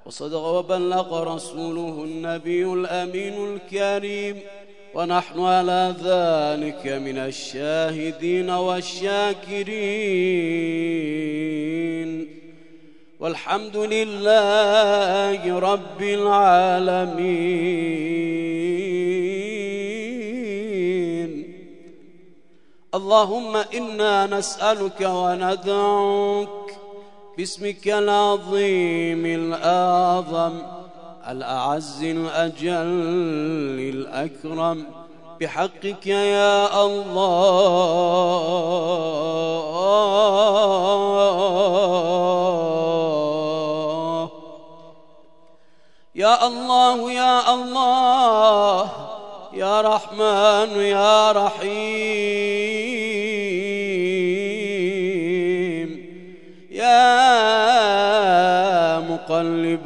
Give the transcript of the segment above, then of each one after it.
وصدق وبلغ رسوله النبي الأمين الكريم، ونحن على ذلك من الشاهدين والشاكرين، والحمد لله رب العالمين. اللهم إنا نسألك وندعوك باسمك العظيم الأعظم الأعز الأجل الأكرم، بحقك يا الله يا الله يا الله، يا رحمن يا رحيم، يا مقلب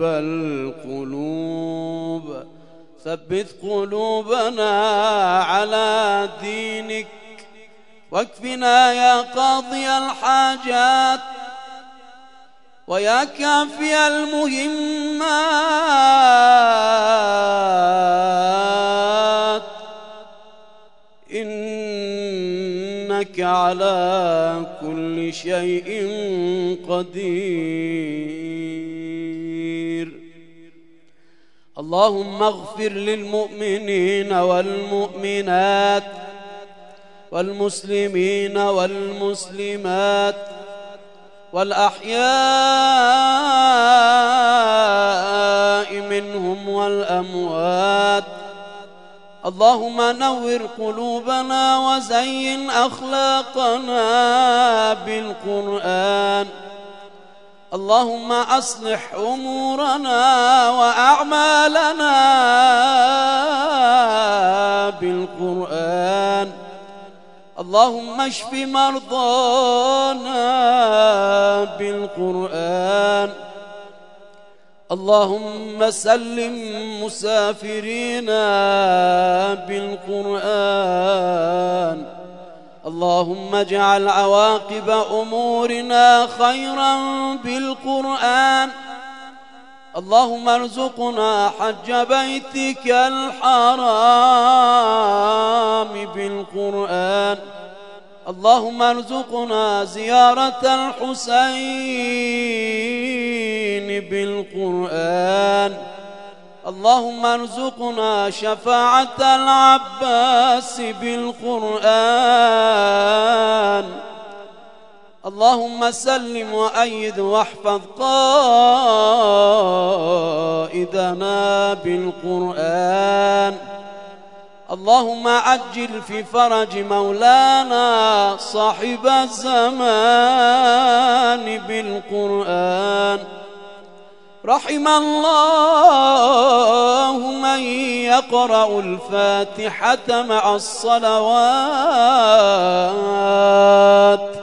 القلوب ثبت قلوبنا على دينك، واكفنا يا قاضي الحاجات ويا كافي المهمات، إنك على كل شيء قدير. اللهم اغفر للمؤمنين والمؤمنات والمسلمين والمسلمات والأحياء منهم والأموات. اللهم نور قلوبنا وزين أخلاقنا بالقرآن. اللهم أصلح أمورنا وأعمالنا بالقرآن. اللهم اشف مرضانا بالقرآن. اللهم سلم مسافرينا بالقرآن. اللهم اجعل عواقب أمورنا خيرا بالقرآن. اللهم ارزقنا حج بيتك الحرام بالقرآن. اللهم ارزقنا زيارة الحسين بالقرآن. اللهم ارزقنا شفاعة العباس بالقرآن. اللهم سلم وأيد واحفظ قائدنا بالقرآن. اللهم عجل في فرج مولانا صاحب الزمان بالقرآن. رحم الله من يقرأ الفاتحة مع الصلوات.